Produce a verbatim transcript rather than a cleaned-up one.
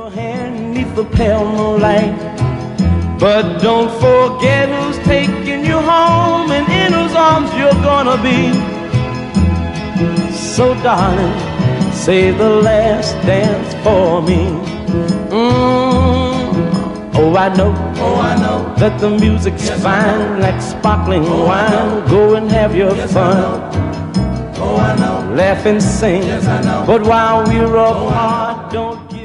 your hand neath the pale moonlight. But don't forget who's taking you home and in whose arms you're gonna be. So darling, say the last dance for me. Mm. Oh, I know, oh, I know that the music's yes, fine, like sparkling oh, wine. Go and have your yes, fun. I oh, I know. Laugh and sing, yes, I know. But while we're apart, oh, don't